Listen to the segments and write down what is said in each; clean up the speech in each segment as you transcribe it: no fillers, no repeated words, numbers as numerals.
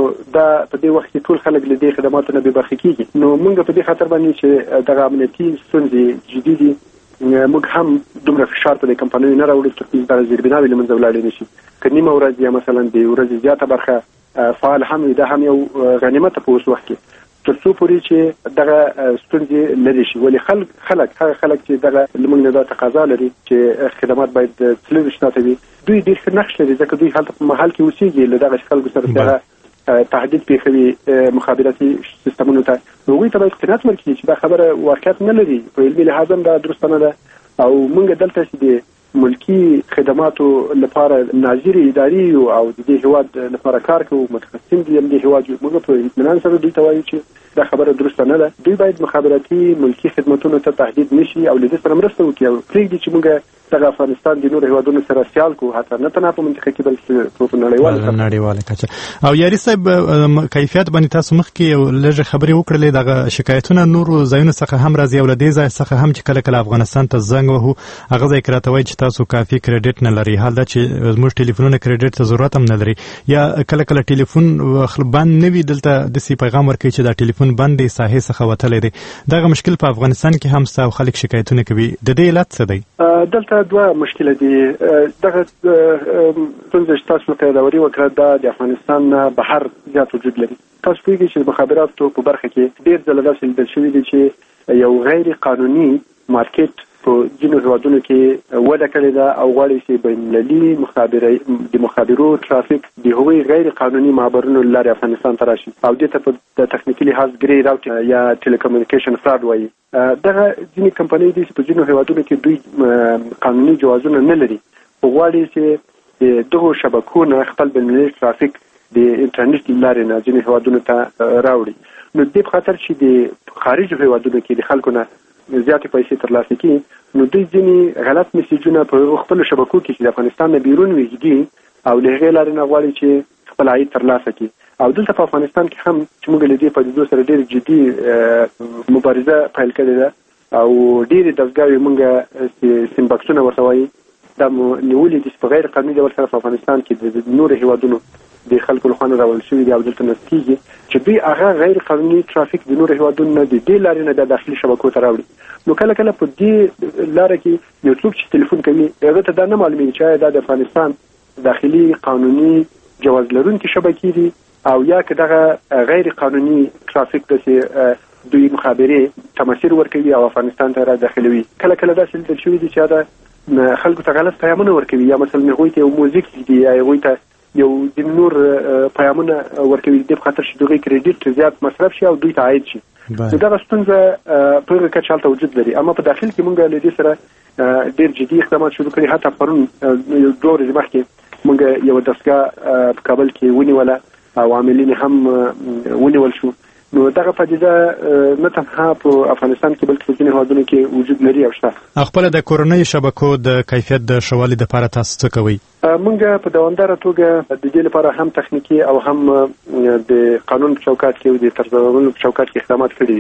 دا په دې وخت کې ټول خلک له دې خدماتو نه بې برخې کېږي. نو موږ په دې خاطر باندې چې دغه امنیتي ستونزې جدي دي، موږ هم دومره فشار په دې کمپنیو نه راوړو تر څو دغه زیربناوې له منځه ولاړې نه شي. که نیمه ورځ یا مثلا د ورځې زیاته برخه فعال هم وي، دا هم یو غنیمت په اوس وخت کې تر څو پورې چې دغه ستونزې لري شي. ولې خلک چې دغه لمونږ نه دا تقاضا لري چې خدمات باید تللي شناته وي، دوی ډېر ښه نقش لري ځکه دوی هلته په محل کې اوسېږي، له دغه خلکو سره دغه تهدید پېښوي مخابراتي سیستمونو ته. هغوی ته باید قناعت ورکړي چې دا خبره واقعیت نه لري، په علمي لحاظ هم دا درسته نه ده. او موږ دلته چې د ملکی خدماتو لپاره ناظر اداري او د دې هیواد لپاره کار کوو، متخصصین دي د هیواد، موږ په اطمینان سره دوی ته وایو چې دا خبره درسته نه ده. دوی باید مخابراتي ملکی خدماتونو ته تهدید نشي او له دې سره مرسته وکړي او پرېږدي چې موږ دغه افغانستان د نورو هیوادونو سره سیال کو، حتی نه تنها په منطقه کې بلکې په نړیواله کچه. او یاري صاحب کیفیت باندې تاسو مخکې یو لږ خبرې وکړلې، دغه شکایتونه نورو ځایونو څخه هم راځي او له دې ځای څخه هم چې کله افغانستان ته زنګ وهو هغه ځای کې راته وایي چې تاسو کافي کریډټ نه لري، حال دا چې زموږ ټلیفونونه کریډټ ته ضرورت هم نه لري، یا کله ټلیفون بند نه وي دلته داسې پیغام ورکوي چې دا ټلیفون بند دی، ساحې څخه وتلی دی. دغه مشکل په افغانستان کې هم ستا او خلک شکایتونه کوي، د دې علت څه دی؟ دلته دوه مشکله دي. دغه ستونزه چې تاسو ته یادوري وکړه دا د افغانستان نه بهر زیات وجود لري. تاسو پوهېږئ چې د مخابراتو په برخه کې ډېر ځله داسې لیدل شوي دي چې یو غیر قانوني مارکیټ په ځینو هیوادونو کې وده کړې ده او غواړي چې بین‌المللي د مخابرو ترافیک د هغوی غیر قانوني معبرونو له لارې افغانستان ته راشي او دې ته په تخنیکي لحاظ ګرې راوټ یا ټیلیکومونیکیشن فراډ وایي. دغه ځینې کمپنۍ دي چې په ځینو هیوادونو کې دوی قانوني جوازونه نه لري، خو غواړي چې د دغو شبکو نه خپل بین‌المللي ترافیک د انټرنیټ له لارې نه ځینې هیوادونو ته راوړي. نو دې په خاطر چې د خارجو هیوادونو کې د خلکو نه زیاتې پیسې ترلاسه کړي، نو دوی ځینې غلط میسیجونه په خپلو شبکو کې چې د افغانستان نه بیرون ویږدي او له هغې لارې نه غواړي چې خپل عاید ترلاسه کړي. او دلته په افغانستان کې هم چې موږ له دې پدیدو سره ډېر جدي مبارزه پیل کړې ده او ډېرې دستګاوې موږ سیمبکسونه ورته وایي دا مو نیولې دي چې په غیر قانوني ډول سره په افغانستان کې د نورو هیوادونو د خلکو لخوا نه راوړل شوي دي او دلته نصب کېږي چې دوی هغه غیر قانوني ترافیک د نورو هیوادونو نه د دې لارې نه د داخلي شبکو ته راوړي. نو کله په دې لاره کې یو څوک چې ټلیفون کوي هغه ته دا نه معلومیږي چې دا د افغانستان داخلي قانوني جواز لرونکي شبکې دي او یا که دغه غیر قانوني ترافیک داسې دوی مخابرې تمثیل ورکوي او افغانستان ته را داخلوي. کله داسې لیدل شوي دي چې دا خلکو ته غلط پیامونه ورکوي یا مثلا هغوی ته یو موزیک دي یا هغوی ته یو د نور پیامونه ورکوي د خاطر چې دوی کریډټ زیات مصرف شي او دوی ته عاید شي. نو دغه ستونزه په هغه کچه هلته وجود لري، اما په داخل کې موږ له دې سره ډېر جدي اقدامات شروع کړي. حتی پرون یو 2 ورځې مخکې موږ یو دستګاه په کابل کې ونیوله او عاملین هم ونیول شو. نو دغه پدیده نه تنها په افغانستان کې بلکې په ځینې هیوادونو کې وجود لري او شته. خپل د کورنۍ شبکو د کیفیت د ښه والي دپاره تاسو څه کوئ؟ موږ په دوامداره توګه د دې لپاره هم تخنیکي او هم د قانون په چوکاټ کې او د طرزالعملو په چوکاټ کې اقدامات کړي.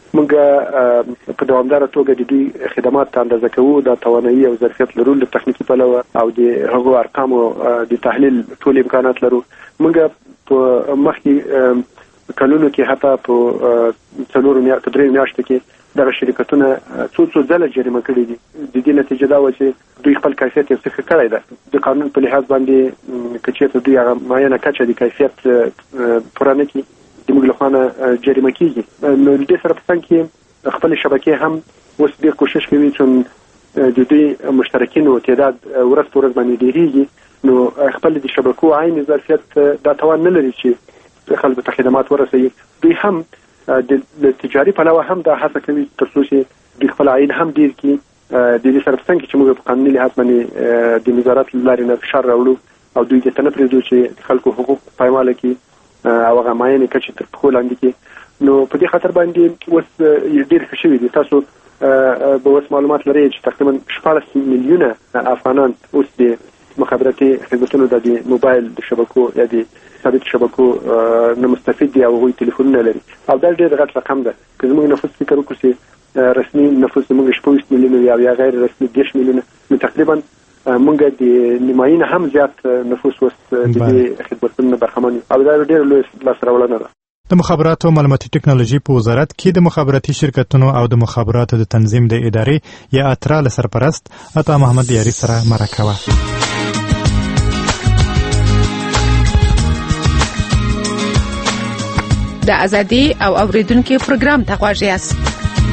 موږ په دوامداره توګه د دوی خدمات ته اندازه کوو، د توانایي او ظرفیت لرلو له تخنیکي پلوه او د هغو ارقامو د تحلیل ټول امکانات لرو. موږ په مخکې کلونو کې حتی په 3 میاشتو کې دغه شرکتونه څو ځله جریمه کړي دي. د دې نتیجه دا و چې دوی خپل کیفیت یې څه کړی ده د قانون په لحاظ باندې که چېرته دوی هغه معینه کچه د کیفیت پوره نه کړي د موږ لخوا نه جریمه کېږي. نو د دې سره په څنګ کې خپلې شبکې هم اوس ډېر کوشش کوي چې د دوی مشترکینو تعداد ورځ په ورځ باندې ډېرېږي. نو خپل د شبکو عین ظرفیت دا توان نه لري چې خلکو ته خدمات ورسوي. دوی هم د تجاري پلوه هم دا هڅه کوي تر څو چې دوی خپل عاید هم ډېر کړي. د دې سره په څنګ کې چې موږ په قانوني لحاظ باندې د نظارت له لارې نه فشار راوړو او دوی دې ته نه پرېږدو چې د خلکو حقوق پایماله کړي او هغه معینې کچې تر پښو لاندې کړي. نو په دې خاطر باندې اوس ډېر ښه شوي دي. تاسو به اوس معلومات لرئ چې تقریبا 14 میلیونه افغانان اوس د مخابراتي خدمتونو د موبایل د شبکو یا د ثابت شبکو نه مستفید دي او هغوی تلیفونونه لري او دا ډېر غټ رقم ده. که زموږ نفوس فکر وکړو چې رسمي نفوس زموږ 16 میلیونه یا غیر رسمي 10 میلیونه، نو تقریبا موږ د نیمایي نه هم زیات نفوس اوس د دې خدمتونو برخمن یو او دا ډېره لویه لاسته راوړنه ده. د مخابراتو او معلوماتي ټکنالوژي په وزارت کې د مخابراتي شرکتونو او د مخابراتو د تنظیم د ادارې یا اترا له سرپرست عطا محمد یاري سره مرکه وه. د ازادي او اوریدونکو پروګرام ته غواړئ یاست.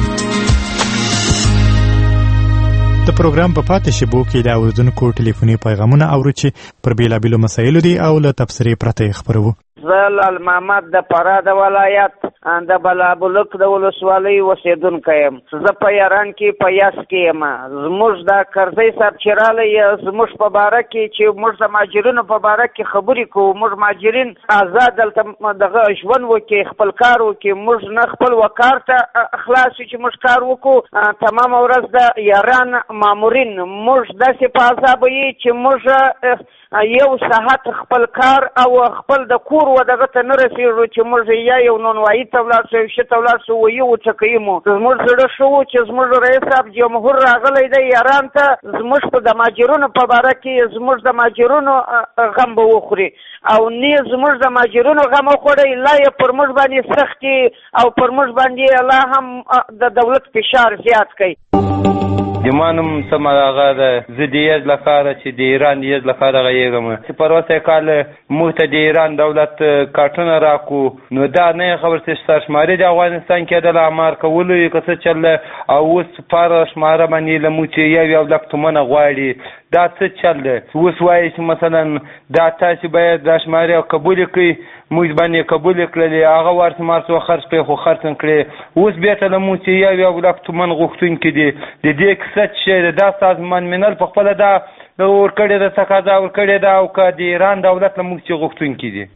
د پروګرام په پاتې شیبو کې د اوریدونکو ټلیفوني پیغامونه اورو چې پر بیلابیلو مسایلو دي او له تبصرې پرته یې خپروو. زه لال محمد د فراه د ولایت د بلابلک د ولسوالۍ اوسېدونکی یم. زه په یاران کې په یاس کې یم. زموږ د کرزی صاحب چې رالی زموږ په باره کې چې موږ د مهاجرینو په باره کې خبرې کوو. موږ مهاجرین آزاد دلته دغه ژوند وکړي، خپل کار وکړي. موږ نه خپل وقار ته خلاص چې موږ کار وکړو. تمام ورځ د یاران مامورین موږ داسې په عذاب یې چې موږ یو ساعت خپل کار او خپل د کور و دغه ته نه رسېږو چې موږ یا یو نونوایي ته ولاړ شو، ښه ته ولاړ شو، ویي وټکوي مو. زموږ زړه ښه و چې زموږ رئیس صاحب جمهور راغلی دی یاران ته، زموږ په د مهاجرونو په باره کې زموږ د مهاجرونو غم به وخوري او نه زموږ د مهاجرونو غم وخوړی، لا یې پر موږ باندې سختي او پر موږ باندې لا هم د دولت فشار زیات کوي. زمانم سم هغه د زدیز لپاره چې د ایران یز لپاره غیږم چې پر وسه کال موږ ته د ایران دولت کارتونه راکو نو دا نه خبر چې سرشماري د افغانستان کې د امر کولو یو څه چل او اوس پر شماره باندې لموچي یو لک تومنه غواړي. دا څه چل دی؟ اوس وایي چې مثلا دا تاسو باید د شماري قبول کړئ، موږ باندې قبول کړل، هغه ورته مارسو خرڅ په خو خرڅ کړي. اوس بیا ته لموچي یو لک تومن غوښتون کې دي د دې څه چې دا سازمان منل په خپل دا ور کړی د تقاضا ور کړی دا او که د ایران دولت له موږ چې غوښتون کې دي.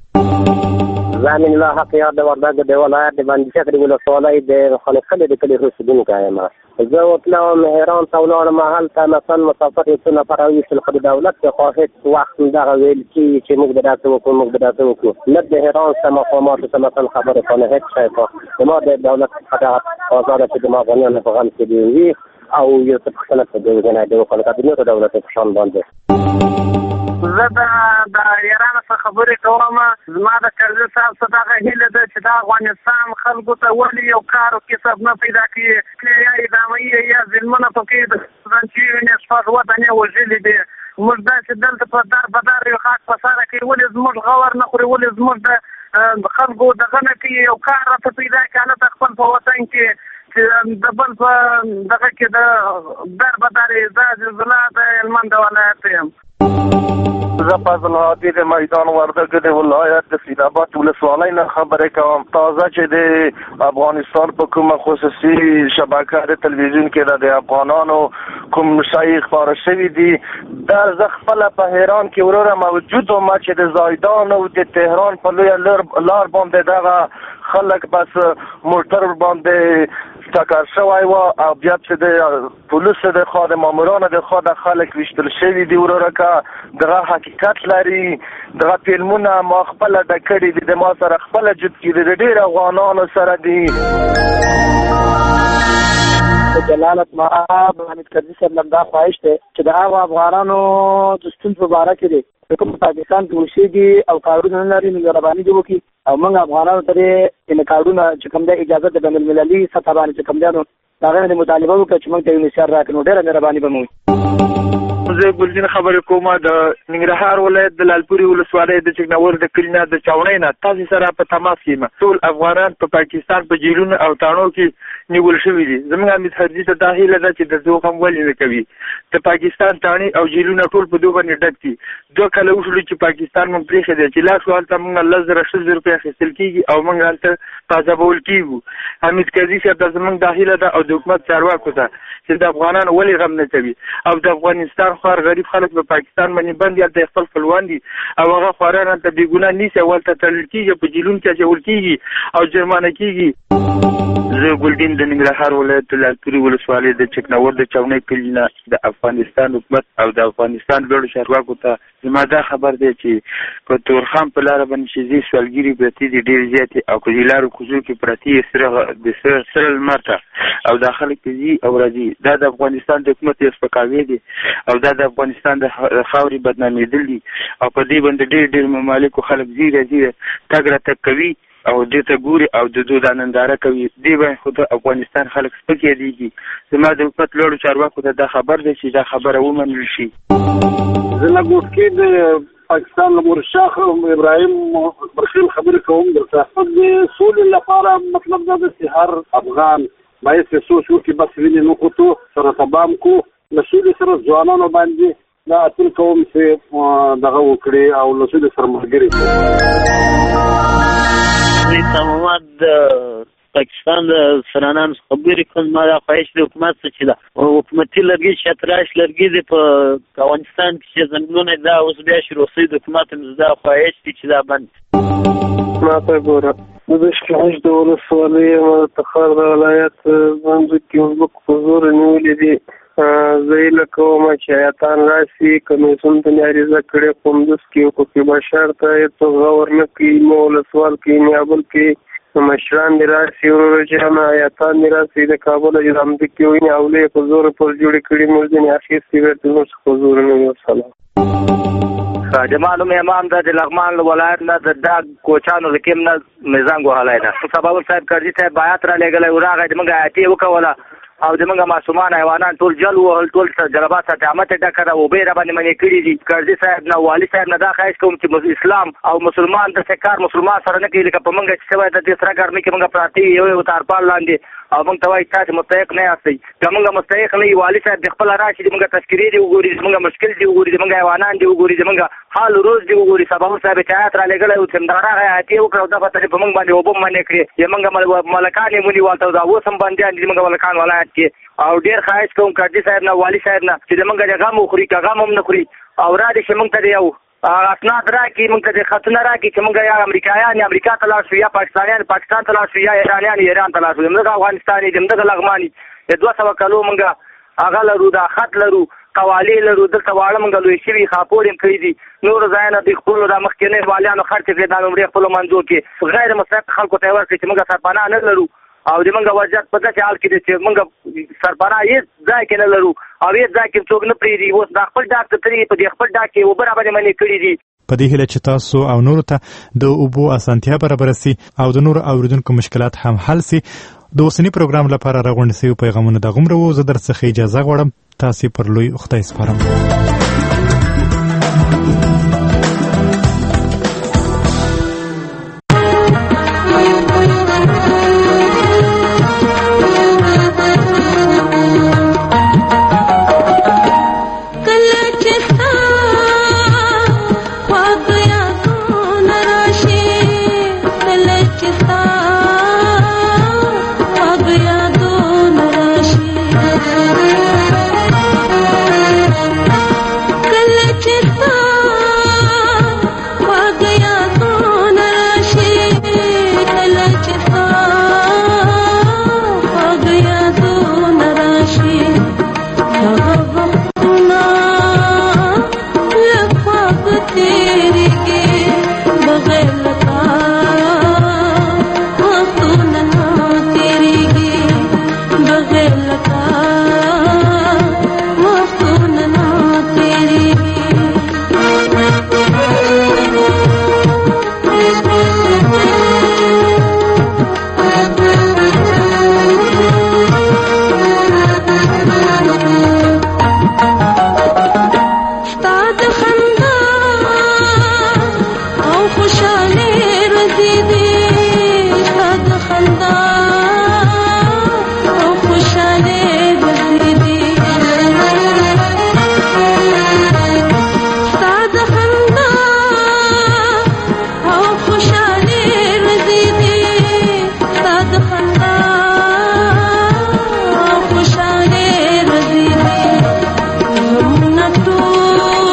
زمین الله حق یاد د وردګ د ولایت د باندې شکر ولسوالۍ د خلک د کلی اوسېدونکی یم. زه وتلم ایران ته ولاړم، هلته مثلا مسافر یو څه نفر راویستل، خو د دولت خواهد وخت دغه ویل کېږي چې موږ به داسې وکړو موږ به داسې وکړو. نه د ایران څخه مقاماتو څه مثلا خبرې کنه هېڅ شی ته زما د دولت څخه دغه آزاده چې زما افغانیانو په غم کې دي وي او یو څه پوښتنه کوي د وجنه د وکړو د نورو دولتو په شان باندې. زه د ایران څخه خبرې کوم. زما د کرزي صاحب څخه دغه هیله ده چې د افغانستان خلکو ته ولې یو کار او کسب نه پیدا کړي، یا ادامه یا ظلمونه پکې د ځنچې شپږ وطنې وژلي دي. موږ داسې دلته په دار بدار یو خاص په سره کې ولې زموږ غور نه خوري، ولې زموږ د خلکو دغه نه کوي یو کار راته پیدا کړي هلته خپل په وطن کې چې د بل په دغه کې د دار بدار دا زلزله د هلمند ولایت یم. زه فضل هادي د میدان وردګ د ولایت د سیدآباد ولسوالۍ نه خبرې کوم. تازه چې د افغانستان په کومه خصوصي شبکه د تلویزیون کې د افغانانو کوم شایع خبره شوي دي، دا زه خپله په ایران کې وروره موجود وم چې د زایدان او د تهران په لویه لار باندې دغه خلک بس موټر باندې ټکر شوی و او بیا چې د پولیسو د خوا د مامورانو د خوا د خلک ویشتل شوي دي. وروره که دغه حقیقت لري، دغه فلمونه ما خپله ډک کړي دي، د ما سره خپله جد کړي د ډېر افغانانو سره دي. جلالت مآب حمید کرزي صاحب لم دا خواهش دی چې د هغو افغانانو د ستونزو په باره کې دی چې کوم پاکستان کې اوسېږي او کارونه نه لري، نو مهرباني دې وکړي او موږ افغانانو ته دې کارونه چې کوم دی اجازه د بین المللي سطح باندې چې کوم دی نو د هغې نه مطالبه وکړه چې موږ ته یو نثار راکړي، نو ډېره مهرباني به مو. زه ګلجین خبرې کوم د ننګرهار ولایت د لالپورې ولسوالۍ د چکنور د کلي نه د چاونۍ نه تاسو سره په تماس کې یم. ټول افغانان په پاکستان په جیلونو او تاڼو کې نیول شوي دي. زموږ حمید کرزي ته دا هیله ده چې د دوی هم ولې نه کوي. د پاکستان تاڼې او جیلونه ټول په دوی باندې ډک دي. 2 کاله وشول چې پاکستان مونږ پرېښی دی چې لاس هلته مونږ 10,000 روپۍ اخیستل کېږي او مونږ هلته په عذابول کېږو. حمید کرزي صاحب ته زموږ دا هیله ده او د حکومت چارواکو ته چې د افغانانو ولې غم نه کوي او د افغانستان خوار غریب خلک په پاکستان باندې بند هلته خپل خپلوان دي او هغه خواران هلته بېګناه نیسي او هلته تړل کېږي، په جیلونو کې اچول کېږي او جرمانه کېږي. زه ګلدین د ننګرهار ولایت لالپورې ولسوالۍ د چکنور د چاونۍ کلي نه د افغانستان حکومت او د افغانستان لوړو چارواکو ته زما دا خبر دی چې په تورخم په لاره باندې چې ځي سوالګري پرتې دي ډېرې زیاتې او په دې لارو کوڅو کې پرتې د سره لمر ته او دا خلک چې ځي او راځي دا د افغانستان د حکومت یو سپکاوی دی او دا د افغانستان د خاورې بدنامېدل دي او په دې باندې ډېر ممالکو خلک ځي راځي تګ راتګ کوي او دې ته ګوري او د دوی د ننداره کوي دې باندې خو د افغانستان خلک سپکې دي زما د حکومت لوړو چارواکو ته دا خبر دی چې دا خبره ومنل شي. زه له ګوټکي د پاکستان له مرشح ابراهیم برخیل خبرې کوم درته د سولې لپاره مطلب دا دی چې هر افغان باید سوچ وکړي بس وینې نه کوټو سره تبام کو له سولې سره ځوانانو باندې دا اپیل کوم چې دغه وکړي او له سولې سره ملګري کړي. محمد پاکستان د سرانان خبرې کوم ما دا خواهش د حکومت څخه چې دا حکومتي لرګي شتراش لرګي د په افغانستان کې چې زمونږ دا اوس بیا شروع شوی د حکومت دا خواهش دي چې دا بند ما ته ګوره د شکایت د ولسوالۍ تخار د ولایت باندې کې وګ په زور نیولې دي زه یې کوم چې آیاتان راشي کمیسیون ته عریضه کړې قومندس کې حقوقي بشر ته تو غور نه کوي نو ولسوال کې نیابل کې مشران دی راشي ورور چې آیاتان دی راشي د کابل جرم د کې ویني اولې په زور پر جوړې کړې موږ د اخیستي ورته نو په زور نه وساله جمالو امام د لغمان ولایت نه د کوچانو لکم نه میزان غوالای نه سبا ول صاحب کړي ته بیات را لګلې وراغه د منګه آتی وکوله او د منګه معصومان حیوانات ټول جل وهل ټول جلبات ته ډکره او بیره باندې منې کړي دي قاضي صاحب نه والي صاحب نه دا خواهش کوم چې اسلام او مسلمان د سکار مسلمان سره نه کوي لکه په منګه چې سوي د دې سره ګرمي کې منګه پراتی یو تارپال لاندې او موږ ته وایي تاسو مستحق نه یاستئ کومه مستحق نه والي صاحب د خپل راشي د موږ تشکری دی وګوري موږ مشکل دی وګوري موږ حیوانات دی وګوري موږ حال روز دی وګوري سبا صاحب چایات را لګل او څندرا هاتي وکړو د پته په موږ باندې وبم باندې کړی موږ ملکان مونږ والته دا وسم باندې دي موږ ملکان ولایت کې او ډیر خواهش کوم قاضي صاحب نه والي صاحب نه چې موږ د غم خوري کغم هم نه خوري او را دي چې موږ ته یو اسناد راکې موږ ته خطونه راکې چې موږ یا امریکایان یا امریکا ته لاړ شو یا پاکستان ته لاړ شو یا ایرانیان ایران ته لاړ شو موږ افغانستاني موږ لغماني د 200 کلو موږ هغه لرو دا خط لرو قوالی لرو دلته واړه موږ لوی شوي خاپوریم کړی دي نور ځایونه د خپلو د مخکینۍ والیانو خرچ کړي دا عمرې خپلو منځو کې غیر مستحق خلکو ته ورکړي چې موږ سرپناه نه لرو او د منګه وضعیت په داسې حال کې دی چې موږ سرپناه هېڅ ځای کې نه لرو او هېڅ ځای کې څوک نه پرېږدي اوس دا خپل ډاک ته تللي په دې خپل ډاک کې اوبه را باندې منې کړي دي په دې هیله چې تاسو او نورو ته د اوبو اسانتیا برابره سي او د نورو اوریدونکو مشکلات هم حل سي د اوسني پروګرام لپاره راغونډ سوي پیغامونه د غومره وو زه درڅخه اجازه غواړم تاسو پر لوی خدای سپارم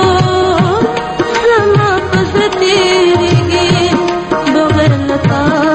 तेरी बगैर लता